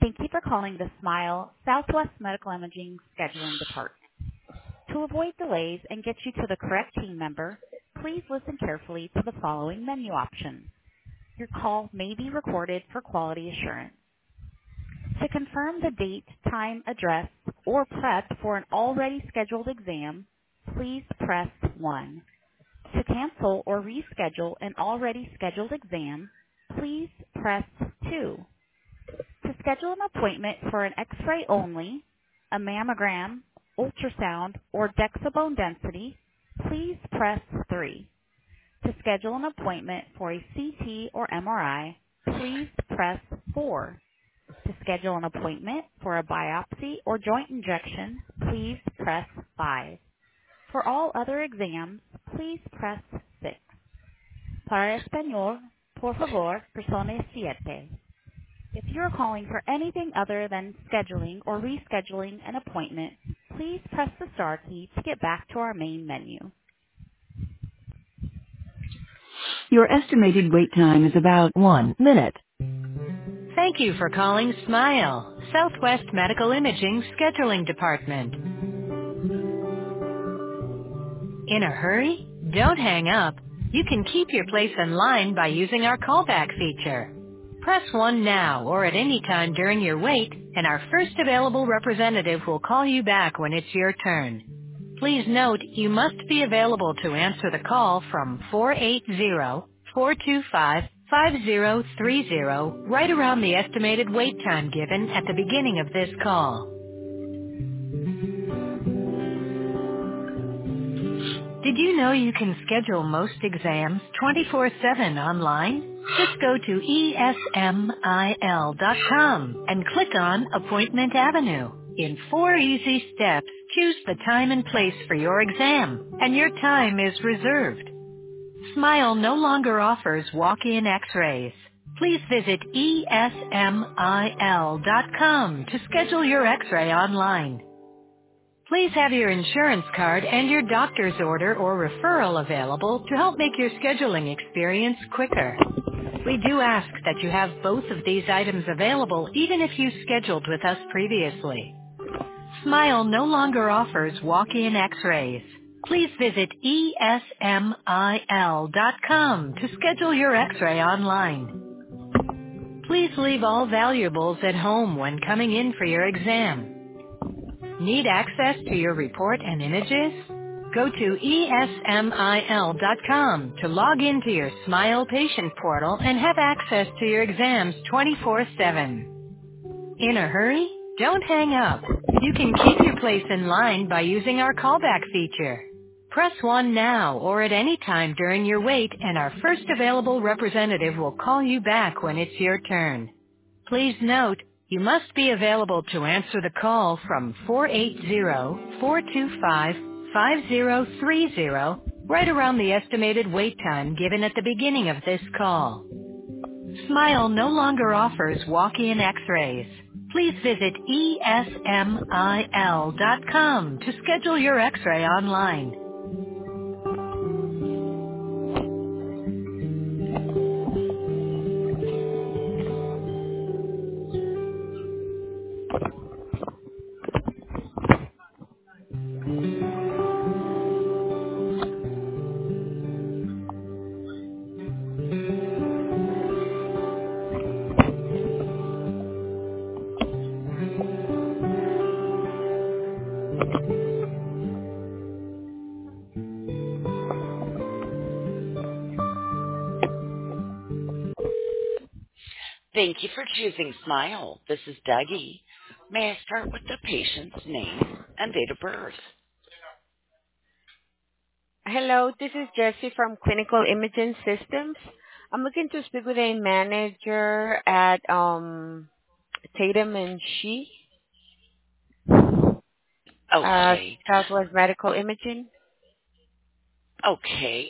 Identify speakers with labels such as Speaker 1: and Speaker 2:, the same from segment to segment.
Speaker 1: Thank you for calling the Smile Southwest Medical Imaging Scheduling Department. To avoid delays and get you to the correct team member, please listen carefully to the following menu options. Your call may be recorded for quality assurance. To confirm the date, time, address, or prep for an already scheduled exam, please press 1. To cancel or reschedule an already scheduled exam, please press 2. To schedule an appointment for an X-ray only, a mammogram, ultrasound, or DEXA bone density, please press 3. To schedule an appointment for a CT or MRI, please press 4. To schedule an appointment for a biopsy or joint injection, please press 5. For all other exams, please press 6. Para español, por favor, presione 7. If you are calling for anything other than scheduling or rescheduling an appointment, please press the star key to get back to our main menu.
Speaker 2: Your estimated wait time is about 1 minute.
Speaker 3: Thank you for calling Smile, Southwest Medical Imaging Scheduling Department. In a hurry? Don't hang up. You can keep your place in line by using our callback feature. Press 1 now or at any time during your wait, and our first available representative will call you back when it's your turn. Please note you must be available to answer the call from 480-425-5030 right around the estimated wait time given at the beginning of this call. Did you know you can schedule most exams 24/7 online? Just go to esmil.com and click on Appointment Avenue. In 4 easy steps, choose the time and place for your exam, and your time is reserved. Smile no longer offers walk-in x-rays. Please visit esmil.com to schedule your x-ray online. Please have your insurance card and your doctor's order or referral available to help make your scheduling experience quicker. We do ask that you have both of these items available even if you scheduled with us previously. Smile no longer offers walk-in x-rays. Please visit esmil.com to schedule your x-ray online. Please leave all valuables at home when coming in for your exam. Need access to your report and images? Go to esmil.com to log into your Smile patient portal and have access to your exams 24/7. In a hurry? Don't hang up. You can keep your place in line by using our callback feature. Press 1 now or at any time during your wait, and our first available representative will call you back when it's your turn. Please note, you must be available to answer the call from 480-425-5030 right around the estimated wait time given at the beginning of this call. Smile no longer offers walk-in x-rays. Please visit esmil.com to schedule your x-ray online.
Speaker 4: Thank you for choosing Smile. This is Dougie. May I start with the patient's name and date of birth?
Speaker 5: Hello, this is Jessie from Clinical Imaging Systems. I'm looking to speak with a manager at Tatum and She,
Speaker 4: Okay.
Speaker 5: Southwest Medical Imaging.
Speaker 4: Okay.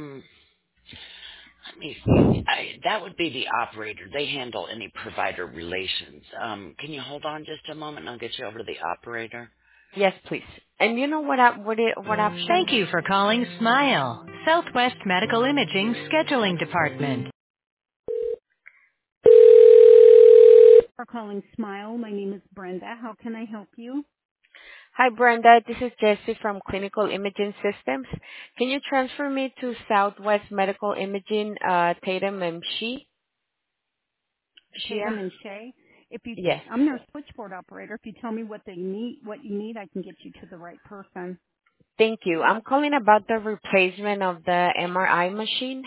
Speaker 4: Let me see. That would be the operator. They handle any provider relations. Can you hold on just a moment and I'll get you over to the operator?
Speaker 5: Yes, please. And you know what option?
Speaker 3: Thank you for calling Smile, Southwest Medical Imaging Scheduling Department.
Speaker 1: for calling Smile. My name is Brenda. How can I help you?
Speaker 5: Hi, Brenda. This is Jessie from Clinical Imaging Systems. Can you transfer me to Southwest Medical Imaging, Tatum and Shia?
Speaker 1: Tatum and Shay. If you,
Speaker 5: Yes.
Speaker 1: I'm their switchboard operator. If you tell me what you need, I can get you to the right person.
Speaker 5: Thank you. I'm calling about the replacement of the MRI machine.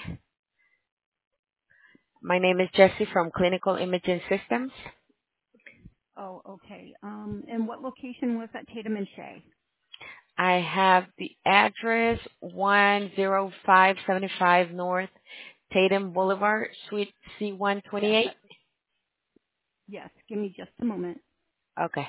Speaker 5: My name is Jessie from Clinical Imaging Systems.
Speaker 1: Oh, okay. And what location was that Tatum and Shay?
Speaker 5: I have the address 10575 North Tatum Boulevard, Suite
Speaker 1: Yes.
Speaker 5: C128.
Speaker 1: Yes. Give me just a moment.
Speaker 5: Okay.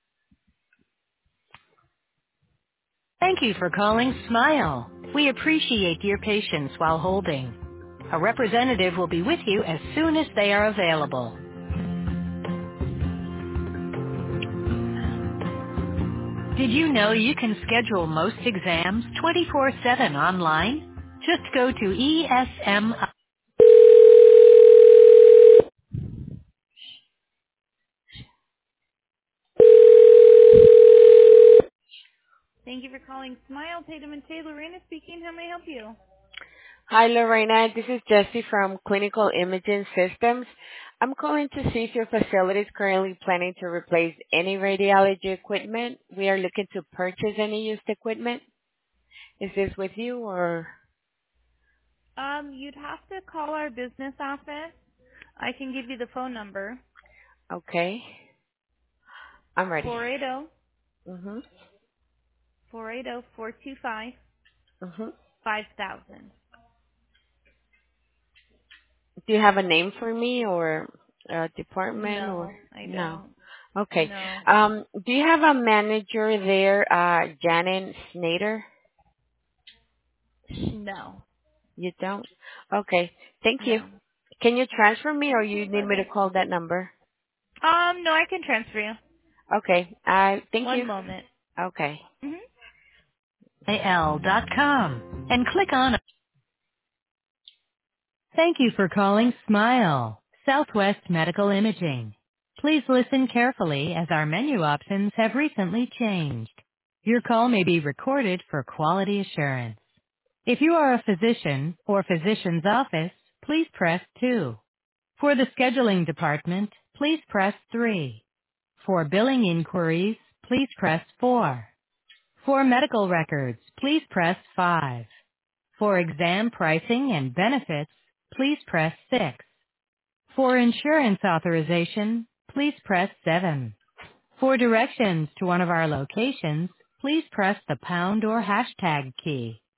Speaker 3: Thank you for calling Smile. We appreciate your patience while holding. A representative will be with you as soon as they are available. Did you know you can schedule most exams 24/7 online? Just go to ESM. Thank you for calling Smile. Tatum and Taylor. Lorena speaking. How may I help you?
Speaker 5: Hi, Lorena. This is Jessie from Clinical Imaging Systems. I'm calling to see if your facility is currently planning to replace any radiology equipment. We are looking to purchase any used equipment. Is this with you or?
Speaker 1: You'd have to call our business office. I can give you the phone number.
Speaker 5: Okay. I'm ready.
Speaker 1: 480
Speaker 5: Mhm.
Speaker 1: 480 425
Speaker 5: Mhm.
Speaker 1: 5000.
Speaker 5: Do you have a name for me or a department or
Speaker 1: No, I
Speaker 5: no?
Speaker 1: don't.
Speaker 5: Okay.
Speaker 1: No.
Speaker 5: Do you have a manager there, Janet Snyder?
Speaker 1: No.
Speaker 5: You don't? Okay. Thank you.
Speaker 1: No.
Speaker 5: Can you transfer me or you
Speaker 1: Okay,
Speaker 5: need me to
Speaker 1: bye-bye.
Speaker 5: call that number?
Speaker 1: No, I can transfer you.
Speaker 5: Okay. Thank
Speaker 1: One
Speaker 5: you.
Speaker 1: moment.
Speaker 5: Okay.
Speaker 1: Mm-hmm.
Speaker 3: AL.com and click on. Thank you for calling Smile, Southwest Medical Imaging. Please listen carefully as our menu options have recently changed. Your call may be recorded for quality assurance. If you are a physician or physician's office, please press 2. For the scheduling department, please press 3. For billing inquiries, please press 4. For medical records, please press 5. For exam pricing and benefits, please press 6. For insurance authorization, please press 7. For directions to one of our locations, please press the pound or hashtag key.